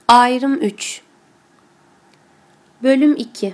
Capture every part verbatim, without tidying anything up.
Ayrım üç. Bölüm iki.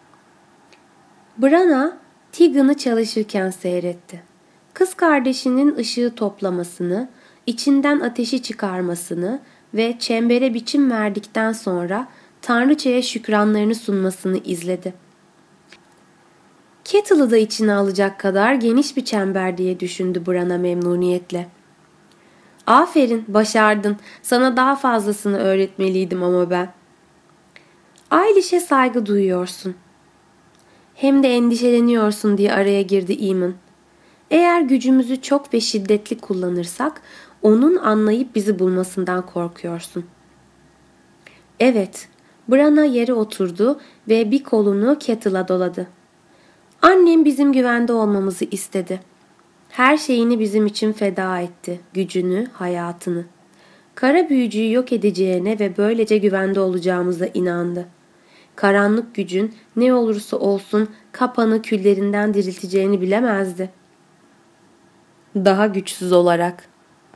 Bran'a Tegan'ı çalışırken seyretti. Kız kardeşinin ışığı toplamasını, içinden ateşi çıkarmasını ve çembere biçim verdikten sonra Tanrıçaya şükranlarını sunmasını izledi. Kettle'ı da içine alacak kadar geniş bir çember diye düşündü Bran'a memnuniyetle. Aferin, başardın. Sana daha fazlasını öğretmeliydim ama ben. Ailiş'e saygı duyuyorsun. Hem de endişeleniyorsun diye araya girdi Eamon. Eğer gücümüzü çok ve şiddetli kullanırsak onun anlayıp bizi bulmasından korkuyorsun. Evet, Bran'a yere oturdu ve bir kolunu Kettle'a doladı. Annem bizim güvende olmamızı istedi. Her şeyini bizim için feda etti, gücünü, hayatını. Kara büyücüyü yok edeceğine ve böylece güvende olacağımıza inandı. Karanlık gücün ne olursa olsun Kapan'ı küllerinden dirilteceğini bilemezdi. Daha güçsüz olarak.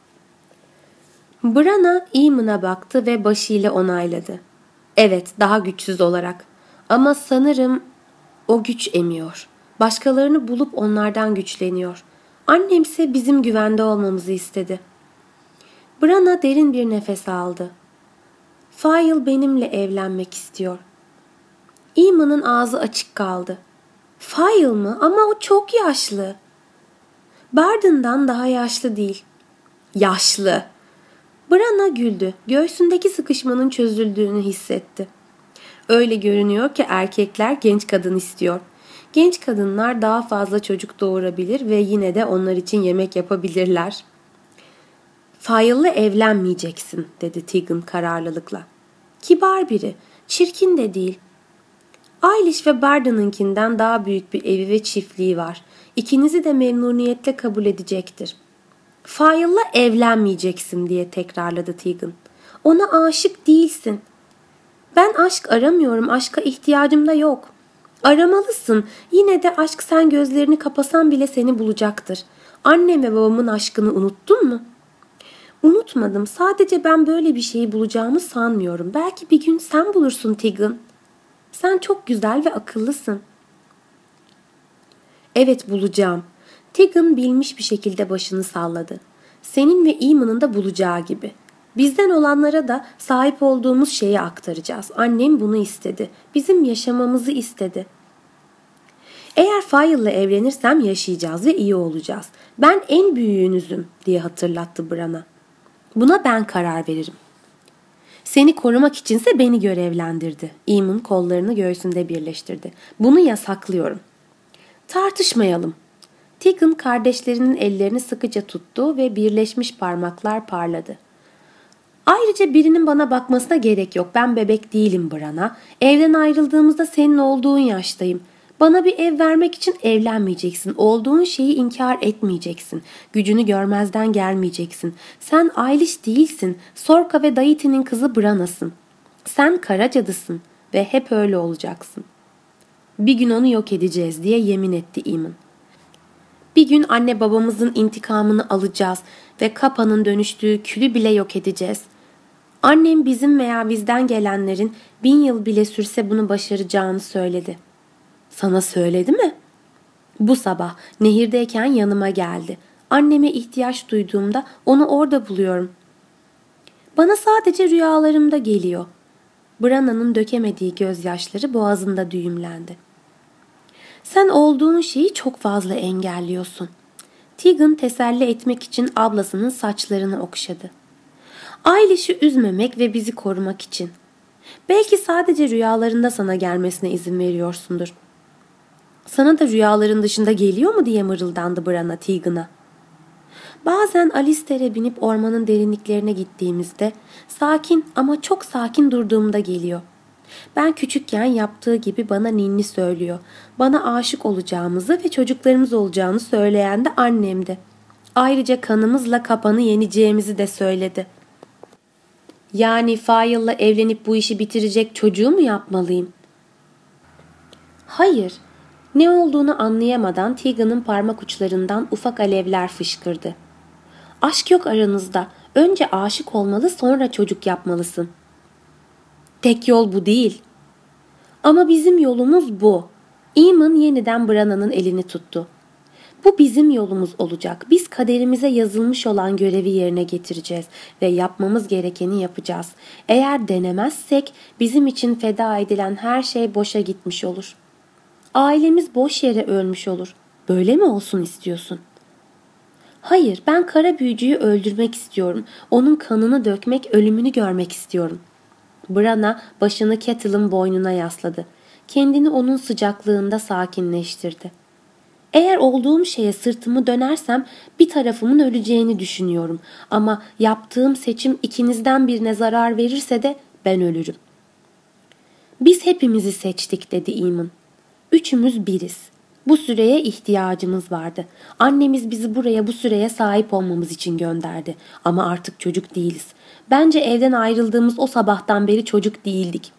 Bran'a Eamon'a baktı ve başıyla onayladı. Evet, daha güçsüz olarak. Ama sanırım o güç emiyor. Başkalarını bulup onlardan güçleniyor. Annemse bizim güvende olmamızı istedi. Bran'a derin bir nefes aldı. Fail benimle evlenmek istiyor. Eamon'un ağzı açık kaldı. Fail mı? Ama o çok yaşlı. Barden'dan daha yaşlı değil. Yaşlı. Bran'a güldü. Göğsündeki sıkışmanın çözüldüğünü hissetti. Öyle görünüyor ki erkekler genç kadın istiyor. Genç kadınlar daha fazla çocuk doğurabilir ve yine de onlar için yemek yapabilirler. Fail'le evlenmeyeceksin, dedi Tegan kararlılıkla. Kibar biri, çirkin de değil. Ailish ve Barden'ınkinden daha büyük bir evi ve çiftliği var. İkinizi de memnuniyetle kabul edecektir. Fail'la evlenmeyeceksin diye tekrarladı Tegan. Ona aşık değilsin. Ben aşk aramıyorum, aşka ihtiyacım da yok. Aramalısın. Yine de aşk sen gözlerini kapasan bile seni bulacaktır. Annem ve babamın aşkını unuttun mu? Unutmadım. Sadece ben böyle bir şeyi bulacağımı sanmıyorum. Belki bir gün sen bulursun Tegan. Sen çok güzel ve akıllısın. Evet, bulacağım. Tegan bilmiş bir şekilde başını salladı. Senin ve Eamon'un da bulacağı gibi. Bizden olanlara da sahip olduğumuz şeyi aktaracağız. Annem bunu istedi. Bizim yaşamamızı istedi. Eğer Fail'le evlenirsem yaşayacağız ve iyi olacağız. Ben en büyüğünüzüm diye hatırlattı Bran'a. Buna ben karar veririm. Seni korumak içinse beni görevlendirdi. Eamon kollarını göğsünde birleştirdi. Bunu yasaklıyorum. Tartışmayalım. Tegan kardeşlerinin ellerini sıkıca tuttu ve birleşmiş parmaklar parladı. Ayrıca birinin bana bakmasına gerek yok. Ben bebek değilim Bran'a. Evden ayrıldığımızda senin olduğun yaştayım. Bana bir ev vermek için evlenmeyeceksin. Olduğun şeyi inkar etmeyeceksin. Gücünü görmezden gelmeyeceksin. Sen Ailish değilsin. Sorka ve Daity'nin kızı Bran'asın. Sen kara cadısın ve hep öyle olacaksın. Bir gün onu yok edeceğiz diye yemin etti Eamon. Bir gün anne babamızın intikamını alacağız ve Kapan'ın dönüştüğü külü bile yok edeceğiz. Annem bizim veya bizden gelenlerin bin yıl bile sürse bunu başaracağını söyledi. Sana söyledi mi? Bu sabah nehirdeyken yanıma geldi. Anneme ihtiyaç duyduğumda onu orada buluyorum. Bana sadece rüyalarımda geliyor. Brana'nın dökemediği gözyaşları boğazında düğümlendi. Sen olduğun şeyi çok fazla engelliyorsun. Tegan teselli etmek için ablasının saçlarını okşadı. Ailişi üzmemek ve bizi korumak için. Belki sadece rüyalarında sana gelmesine izin veriyorsundur. Sana da rüyaların dışında geliyor mu diye mırıldandı Bran'a Tegan'a. Bazen Alistair'e binip ormanın derinliklerine gittiğimizde sakin ama çok sakin durduğumda geliyor. Ben küçükken yaptığı gibi bana ninni söylüyor. Bana aşık olacağımızı ve çocuklarımız olacağını söyleyen de annemdi. Ayrıca kanımızla Kapan'ı yeneceğimizi de söyledi. Yani Fail'la evlenip bu işi bitirecek çocuğu mu yapmalıyım? Hayır. Ne olduğunu anlayamadan Tegan'ın parmak uçlarından ufak alevler fışkırdı. Aşk yok aranızda. Önce aşık olmalı, sonra çocuk yapmalısın. Tek yol bu değil. Ama bizim yolumuz bu. Eamon yeniden Branna'nın elini tuttu. Bu bizim yolumuz olacak. Biz kaderimize yazılmış olan görevi yerine getireceğiz ve yapmamız gerekeni yapacağız. Eğer denemezsek bizim için feda edilen her şey boşa gitmiş olur. Ailemiz boş yere ölmüş olur. Böyle mi olsun istiyorsun? Hayır, ben kara büyücüyü öldürmek istiyorum. Onun kanını dökmek, ölümünü görmek istiyorum. Branna başını Kettle'ın boynuna yasladı. Kendini onun sıcaklığında sakinleştirdi. Eğer olduğum şeye sırtımı dönersem bir tarafımın öleceğini düşünüyorum. Ama yaptığım seçim ikinizden birine zarar verirse de ben ölürüm. Biz hepimizi seçtik dedi Eamon. Üçümüz biriz. Bu süreye ihtiyacımız vardı. Annemiz bizi buraya bu süreye sahip olmamız için gönderdi. Ama artık çocuk değiliz. Bence evden ayrıldığımız o sabahtan beri çocuk değildik.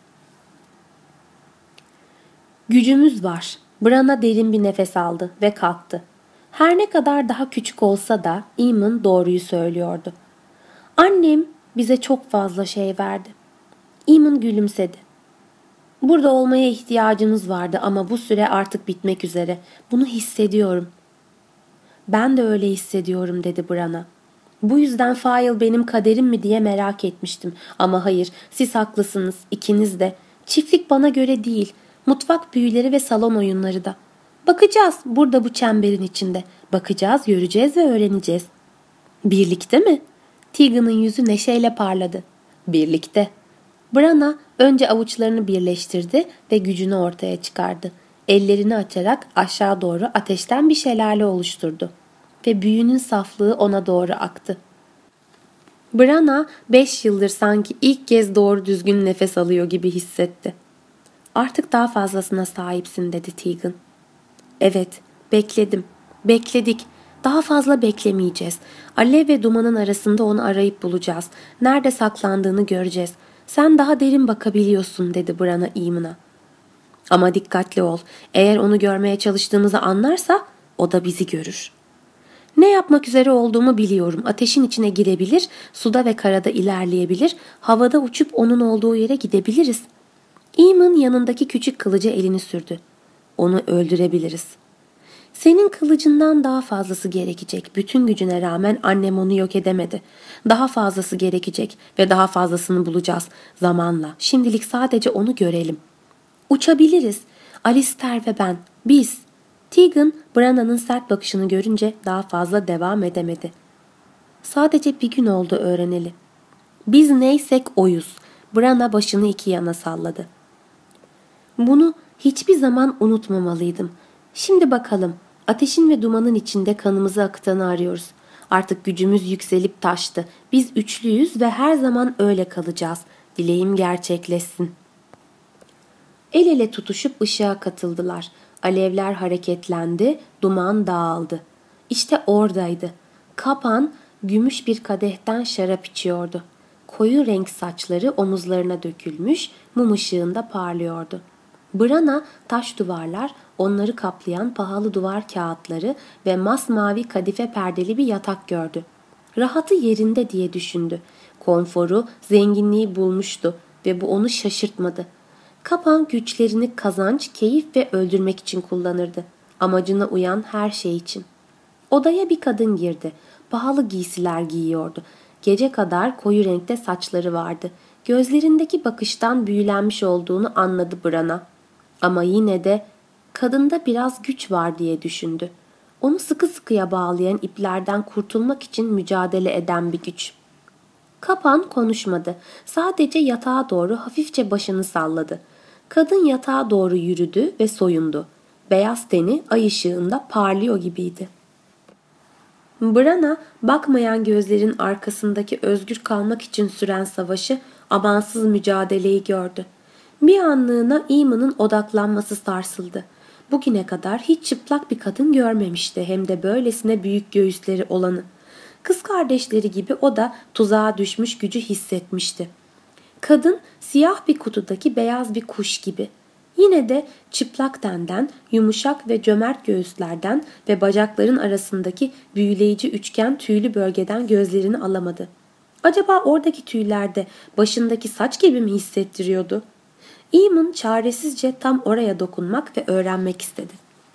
Gücümüz var. Branna derin bir nefes aldı ve kalktı. Her ne kadar daha küçük olsa da Eamon doğruyu söylüyordu. Annem bize çok fazla şey verdi. Eamon gülümsedi. Burada olmaya ihtiyacınız vardı ama bu süre artık bitmek üzere. Bunu hissediyorum. Ben de öyle hissediyorum dedi Branna. Bu yüzden Fail benim kaderim mi diye merak etmiştim. Ama hayır, siz haklısınız, ikiniz de. Çiftlik bana göre değil. Mutfak büyüleri ve salon oyunları da. Bakacağız burada bu çemberin içinde. Bakacağız, göreceğiz ve öğreneceğiz. Birlikte mi? Tegan'ın yüzü neşeyle parladı. Birlikte. Branna önce avuçlarını birleştirdi ve gücünü ortaya çıkardı. Ellerini açarak aşağı doğru ateşten bir şelale oluşturdu. Ve büyünün saflığı ona doğru aktı. Branna beş yıldır sanki ilk kez doğru düzgün nefes alıyor gibi hissetti. Artık daha fazlasına sahipsin dedi Tegan. Evet, bekledim. Bekledik. Daha fazla beklemeyeceğiz. Alev ve dumanın arasında onu arayıp bulacağız. Nerede saklandığını göreceğiz. Sen daha derin bakabiliyorsun dedi Branna Eamon'a. Ama dikkatli ol. Eğer onu görmeye çalıştığımızı anlarsa o da bizi görür. Ne yapmak üzere olduğumu biliyorum. Ateşin içine girebilir, suda ve karada ilerleyebilir, havada uçup onun olduğu yere gidebiliriz. Eamon yanındaki küçük kılıca elini sürdü. Onu öldürebiliriz. Senin kılıcından daha fazlası gerekecek. Bütün gücüne rağmen annem onu yok edemedi. Daha fazlası gerekecek ve daha fazlasını bulacağız zamanla. Şimdilik sadece onu görelim. Uçabiliriz. Alistair ve ben. Biz. Tegan, Branna'nın sert bakışını görünce daha fazla devam edemedi. Sadece bir gün oldu öğreneli. Biz neysek oyuz. Branna başını iki yana salladı. Bunu hiçbir zaman unutmamalıydım. Şimdi bakalım. Ateşin ve dumanın içinde kanımızı akıtanı arıyoruz. Artık gücümüz yükselip taştı. Biz üçlüyüz ve her zaman öyle kalacağız. Dileğim gerçekleşsin. El ele tutuşup ışığa katıldılar. Alevler hareketlendi, duman dağıldı. İşte oradaydı. Kapan gümüş bir kadehten şarap içiyordu. Koyu renk saçları omuzlarına dökülmüş, mum ışığında parlıyordu. Branna taş duvarlar, onları kaplayan pahalı duvar kağıtları ve masmavi kadife perdeli bir yatak gördü. Rahatı yerinde diye düşündü. Konforu, zenginliği bulmuştu ve bu onu şaşırtmadı. Kapan güçlerini kazanç, keyif ve öldürmek için kullanırdı. Amacına uyan her şey için. Odaya bir kadın girdi. Pahalı giysiler giyiyordu. Gece kadar koyu renkte saçları vardı. Gözlerindeki bakıştan büyülenmiş olduğunu anladı Branna. Ama yine de kadında biraz güç var diye düşündü. Onu sıkı sıkıya bağlayan iplerden kurtulmak için mücadele eden bir güç. Kapan konuşmadı. Sadece yatağa doğru hafifçe başını salladı. Kadın yatağa doğru yürüdü ve soyundu. Beyaz teni ay ışığında parlıyor gibiydi. Branna bakmayan gözlerin arkasındaki özgür kalmak için süren savaşı, amansız mücadeleyi gördü. Bir anlığına Eamon'un odaklanması sarsıldı. Bugüne kadar hiç çıplak bir kadın görmemişti, hem de böylesine büyük göğüsleri olanı. Kız kardeşleri gibi o da tuzağa düşmüş gücü hissetmişti. Kadın siyah bir kutudaki beyaz bir kuş gibi. Yine de çıplak tenden, yumuşak ve cömert göğüslerden ve bacakların arasındaki büyüleyici üçgen tüylü bölgeden gözlerini alamadı. Acaba oradaki tüylerde başındaki saç gibi mi hissettiriyordu? Eamon çaresizce tam oraya dokunmak ve öğrenmek istedi.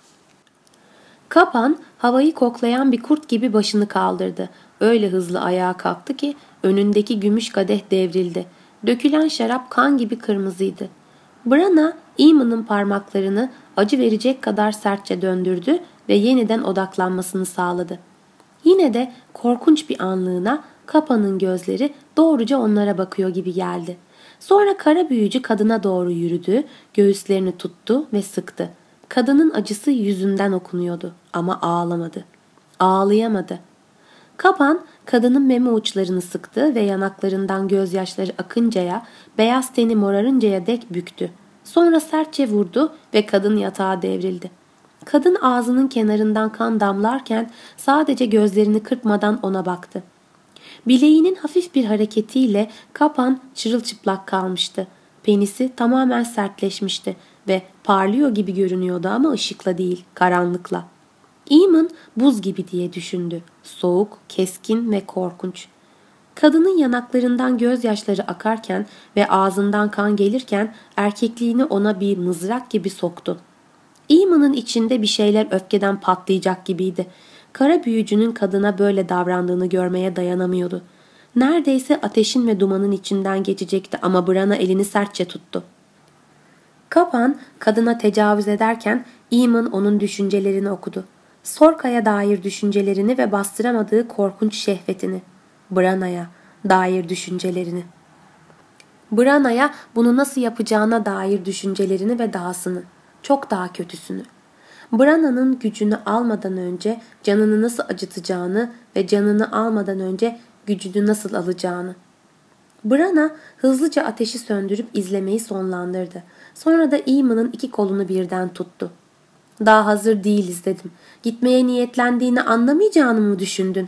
Kapan havayı koklayan bir kurt gibi başını kaldırdı. Öyle hızlı ayağa kalktı ki önündeki gümüş kadeh devrildi. Dökülen şarap kan gibi kırmızıydı. Bran'a Eamon'un parmaklarını acı verecek kadar sertçe döndürdü ve yeniden odaklanmasını sağladı. Yine de korkunç bir anlığına Kapan'ın gözleri doğruca onlara bakıyor gibi geldi. Sonra kara büyücü kadına doğru yürüdü, göğüslerini tuttu ve sıktı. Kadının acısı yüzünden okunuyordu ama ağlamadı. Ağlayamadı. Kapan kadının meme uçlarını sıktı ve yanaklarından gözyaşları akıncaya, beyaz teni morarıncaya dek büktü. Sonra sertçe vurdu ve kadın yatağa devrildi. Kadın ağzının kenarından kan damlarken sadece gözlerini kırpmadan ona baktı. Bileğinin hafif bir hareketiyle Kapan çırılçıplak kalmıştı. Penisi tamamen sertleşmişti ve parlıyor gibi görünüyordu ama ışıkla değil, karanlıkla. Eamon buz gibi diye düşündü. Soğuk, keskin ve korkunç. Kadının yanaklarından gözyaşları akarken ve ağzından kan gelirken erkekliğini ona bir mızrak gibi soktu. Eamon'un içinde bir şeyler öfkeden patlayacak gibiydi. Kara büyücünün kadına böyle davrandığını görmeye dayanamıyordu. Neredeyse ateşin ve dumanın içinden geçecekti ama Bran'a elini sertçe tuttu. Kapan kadına tecavüz ederken Eamon onun düşüncelerini okudu. Sorka'ya dair düşüncelerini ve bastıramadığı korkunç şehvetini. Bran'a dair düşüncelerini. Bran'a bunu nasıl yapacağına dair düşüncelerini ve dahasını. Çok daha kötüsünü. Branna'nın gücünü almadan önce canını nasıl acıtacağını ve canını almadan önce gücünü nasıl alacağını. Bran'a hızlıca ateşi söndürüp izlemeyi sonlandırdı. Sonra da Eamon'un iki kolunu birden tuttu. Daha hazır değiliz dedim. Gitmeye niyetlendiğini anlamayacağını mı düşündün?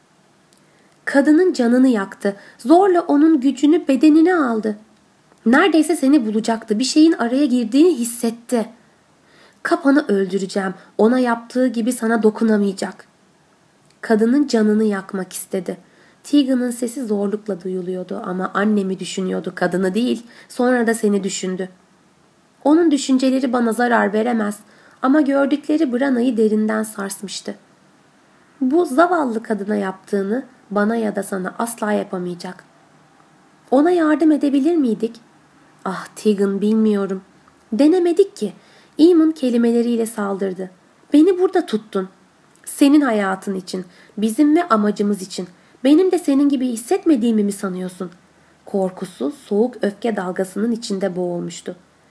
Kadının canını yaktı. Zorla onun gücünü, bedenini aldı. Neredeyse seni bulacaktı. Bir şeyin araya girdiğini hissetti. Kapan'ı öldüreceğim. Ona yaptığı gibi sana dokunamayacak. Kadının canını yakmak istedi. Tegan'ın sesi zorlukla duyuluyordu ama annemi düşünüyordu, kadını değil. Sonra da seni düşündü. Onun düşünceleri bana zarar veremez ama gördükleri Branna'yı derinden sarsmıştı. Bu zavallı kadına yaptığını bana ya da sana asla yapamayacak. Ona yardım edebilir miydik? Ah Tegan, bilmiyorum. Denemedik ki. Eamon kelimeleriyle saldırdı. Beni burada tuttun. Senin hayatın için, bizim ve amacımız için. Benim de senin gibi hissetmediğimi mi sanıyorsun? Korkusu soğuk öfke dalgasının içinde boğulmuştu.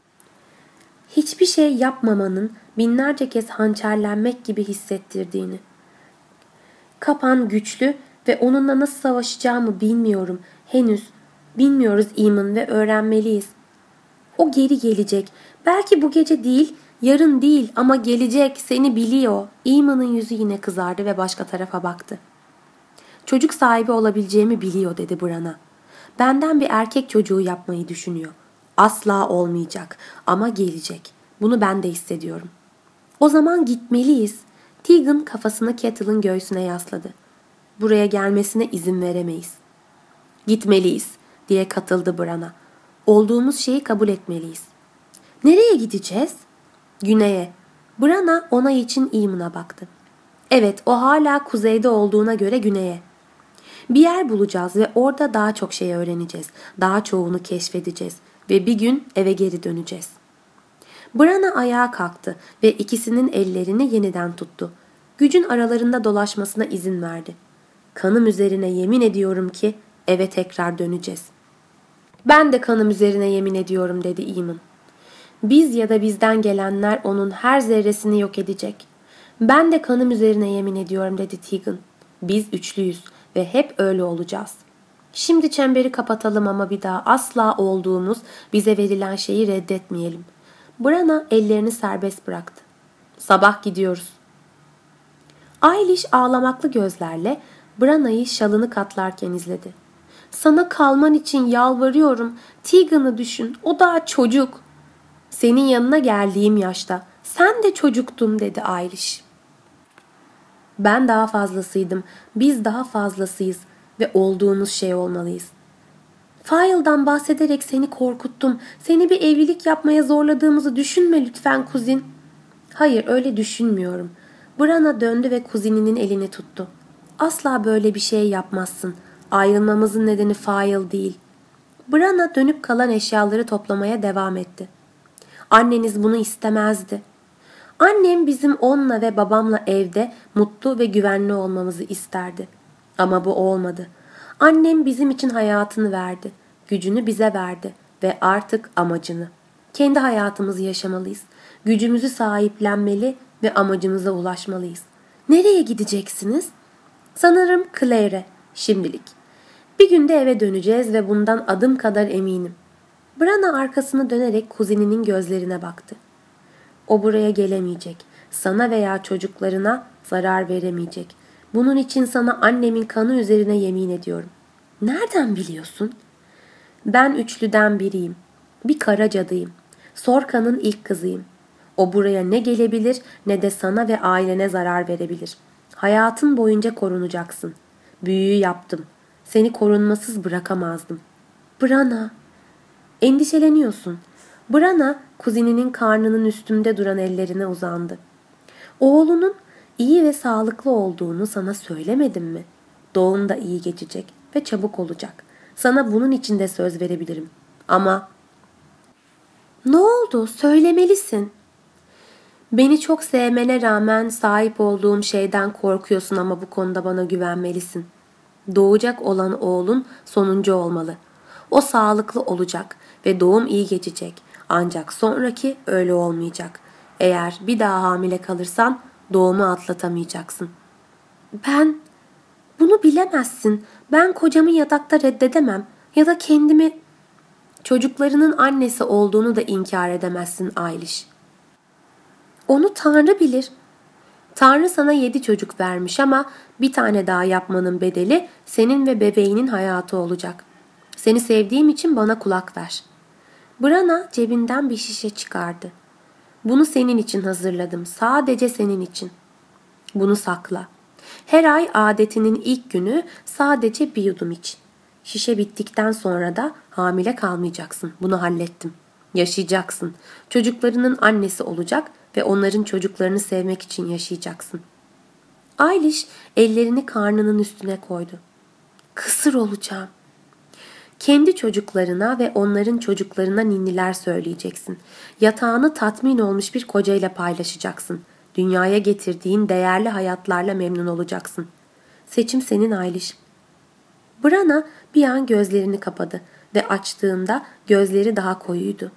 Hiçbir şey yapmamanın binlerce kez hançerlenmek gibi hissettirdiğini. Kapan güçlü ve onunla nasıl savaşacağımı bilmiyorum. Henüz bilmiyoruz Eamon ve öğrenmeliyiz. O geri gelecek. Belki bu gece değil, yarın değil ama gelecek. Seni biliyor. Eamon'un yüzü yine kızardı ve başka tarafa baktı. Çocuk sahibi olabileceğimi biliyor dedi Bran'a. Benden bir erkek çocuğu yapmayı düşünüyor. Asla olmayacak ama gelecek. Bunu ben de hissediyorum. O zaman gitmeliyiz. Tegan kafasını Kettle'ın göğsüne yasladı. Buraya gelmesine izin veremeyiz. Gitmeliyiz diye katıldı Bran'a. Olduğumuz şeyi kabul etmeliyiz. Nereye gideceğiz? Güneye. Bran'a onay için Eamon'a baktı. Evet, o hala kuzeyde olduğuna göre güneye. Bir yer bulacağız ve orada daha çok şey öğreneceğiz. Daha çoğunu keşfedeceğiz ve bir gün eve geri döneceğiz. Bran'a ayağa kalktı ve ikisinin ellerini yeniden tuttu. Gücün aralarında dolaşmasına izin verdi. Kanım üzerine yemin ediyorum ki eve tekrar döneceğiz. Ben de kanım üzerine yemin ediyorum dedi Eamon. Biz ya da bizden gelenler onun her zerresini yok edecek. Ben de kanım üzerine yemin ediyorum dedi Tegan. Biz üçlüyüz ve hep öyle olacağız. Şimdi çemberi kapatalım ama bir daha asla olduğumuz, bize verilen şeyi reddetmeyelim. Bran'a ellerini serbest bıraktı. Sabah gidiyoruz. Ailish ağlamaklı gözlerle Branna'yı şalını katlarken izledi. Sana kalman için yalvarıyorum. Tegan'ı düşün. O daha çocuk. Senin yanına geldiğim yaşta. Sen de çocuktun dedi Ailish. Ben daha fazlasıydım. Biz daha fazlasıyız. ve olduğumuz şey olmalıyız. File'dan bahsederek seni korkuttum. Seni bir evlilik yapmaya zorladığımızı düşünme lütfen kuzin. Hayır, öyle düşünmüyorum. Bran'a döndü ve kuzininin elini tuttu. Asla böyle bir şey yapmazsın. Ayrılmamızın nedeni File değil. Bran'a dönüp kalan eşyaları toplamaya devam etti. Anneniz bunu istemezdi. Annem bizim onunla ve babamla evde mutlu ve güvenli olmamızı isterdi. Ama bu olmadı. Annem bizim için hayatını verdi. Gücünü bize verdi ve artık amacını. Kendi hayatımızı yaşamalıyız. Gücümüzü sahiplenmeli ve amacımıza ulaşmalıyız. Nereye gideceksiniz? Sanırım Claire'e şimdilik. Bir günde eve döneceğiz ve bundan adım kadar eminim. Bran'a arkasını dönerek kuzeninin gözlerine baktı. O buraya gelemeyecek. Sana veya çocuklarına zarar veremeyecek. Bunun için sana annemin kanı üzerine yemin ediyorum. Nereden biliyorsun? Ben üçlüden biriyim. Bir kara cadıyım. Sorka'nın ilk kızıyım. O buraya ne gelebilir ne de sana ve ailene zarar verebilir. Hayatın boyunca korunacaksın. Büyüyü yaptım. Seni korunmasız bırakamazdım. Bran'a. Endişeleniyorsun. Bran'a kuzeninin karnının üstünde duran ellerine uzandı. Oğlunun iyi ve sağlıklı olduğunu sana söylemedim mi? Doğum da iyi geçecek ve çabuk olacak. Sana bunun için de söz verebilirim. Ama ne oldu? Söylemelisin. Beni çok sevmene rağmen sahip olduğum şeyden korkuyorsun ama bu konuda bana güvenmelisin. Doğacak olan oğlun sonuncu olmalı. O sağlıklı olacak ve doğum iyi geçecek. Ancak sonraki öyle olmayacak. Eğer bir daha hamile kalırsan doğumu atlatamayacaksın. Ben bunu bilemezsin. Ben kocamı yatakta reddedemem ya da kendimi çocuklarının annesi olduğunu da inkar edemezsin Ayliş. Onu Tanrı bilir. Tanrı sana yedi çocuk vermiş ama bir tane daha yapmanın bedeli senin ve bebeğinin hayatı olacak. Seni sevdiğim için bana kulak ver. Bran'a cebinden bir şişe çıkardı. Bunu senin için hazırladım. Sadece senin için. Bunu sakla. Her ay adetinin ilk günü sadece bir yudum iç. Şişe bittikten sonra da hamile kalmayacaksın. Bunu hallettim. Yaşayacaksın. Çocuklarının annesi olacak ve onların çocuklarını sevmek için yaşayacaksın. Ayliş ellerini karnının üstüne koydu. Kısır olacağım. Kendi çocuklarına ve onların çocuklarına ninniler söyleyeceksin. Yatağını tatmin olmuş bir kocayla paylaşacaksın. Dünyaya getirdiğin değerli hayatlarla memnun olacaksın. Seçim senin Ayliş. Bran'a bir an gözlerini kapadı ve açtığında gözleri daha koyuydu.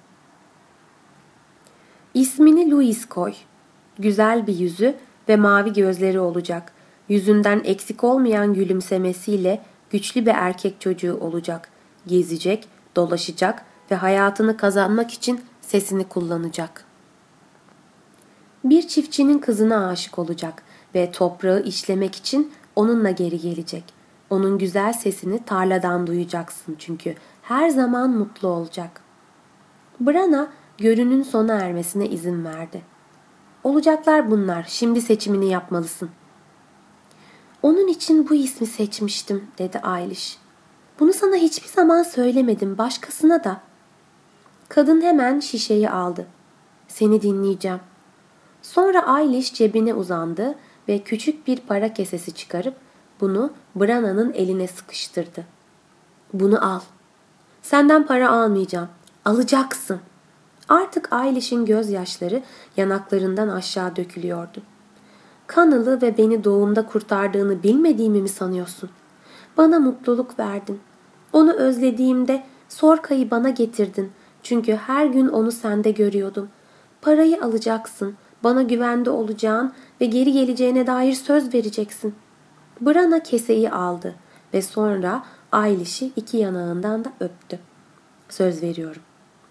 İsmini Louis koy. Güzel bir yüzü ve mavi gözleri olacak. Yüzünden eksik olmayan gülümsemesiyle güçlü bir erkek çocuğu olacak. Gezecek, dolaşacak ve hayatını kazanmak için sesini kullanacak. Bir çiftçinin kızına aşık olacak ve toprağı işlemek için onunla geri gelecek. Onun güzel sesini tarladan duyacaksın çünkü her zaman mutlu olacak. Bran'a görünün sona ermesine izin verdi. Olacaklar bunlar, şimdi seçimini yapmalısın. Onun için bu ismi seçmiştim, dedi Ayliş. Bunu sana hiçbir zaman söylemedim, başkasına da. Kadın hemen şişeyi aldı. Seni dinleyeceğim. Sonra Ayliş cebine uzandı ve küçük bir para kesesi çıkarıp bunu Brana'nın eline sıkıştırdı. Bunu al. Senden para almayacağım. Alacaksın. Artık Aylish'in gözyaşları yanaklarından aşağı dökülüyordu. Kanalı ve beni doğumda kurtardığını bilmediğimi mi sanıyorsun? Bana mutluluk verdin. Onu özlediğimde Sorka'yı bana getirdin. Çünkü her gün onu sende görüyordum. Parayı alacaksın. Bana güvende olacağın ve geri geleceğine dair söz vereceksin. Bran'a keseyi aldı ve sonra Aylish'i iki yanağından da öptü. Söz veriyorum.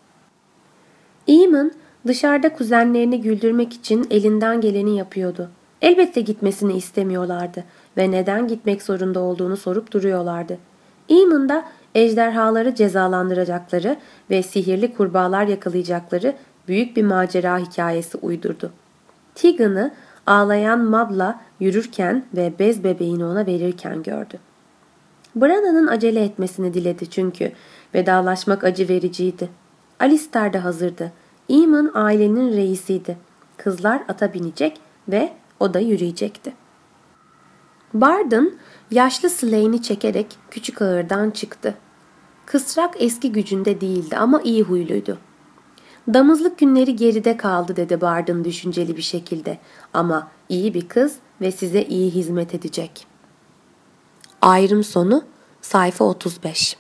Eamon dışarıda kuzenlerini güldürmek için elinden geleni yapıyordu. Elbette gitmesini istemiyorlardı ve neden gitmek zorunda olduğunu sorup duruyorlardı. Eamon da ejderhaları cezalandıracakları ve sihirli kurbağalar yakalayacakları büyük bir macera hikayesi uydurdu. Tegan'ı ağlayan Mab'la yürürken ve bez bebeğini ona verirken gördü. Branna'nın acele etmesini diledi çünkü vedalaşmak acı vericiydi. Alistair de hazırdı. Eamon ailenin reisiydi. Kızlar ata binecek ve o da yürüyecekti. Bardın yaşlı Slane'i çekerek küçük ağırdan çıktı. Kısrak eski gücünde değildi ama iyi huyluydu. Damızlık günleri geride kaldı dedi Bardın düşünceli bir şekilde. Ama iyi bir kız ve size iyi hizmet edecek. Ayrım sonu sayfa otuz beş.